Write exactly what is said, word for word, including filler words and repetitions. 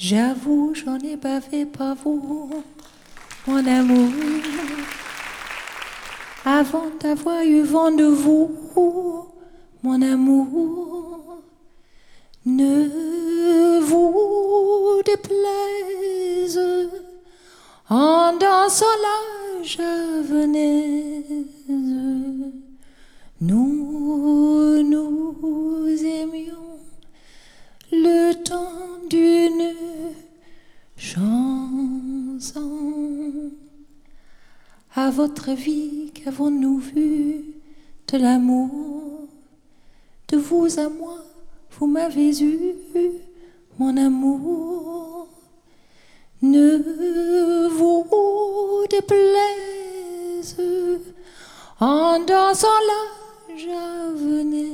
J'avoue, j'en ai bavé pas vous, mon amour. Avant d'avoir eu vent de vous, mon amour, ne vous déplaise en dansant la javanaise. Nous nous aimions le temps d'une chanson. À votre avis, qu'avons-nous vu de l'amour? De vous à moi, vous m'avez eu, mon amour. Ne vous déplaise en dansant la javanaise.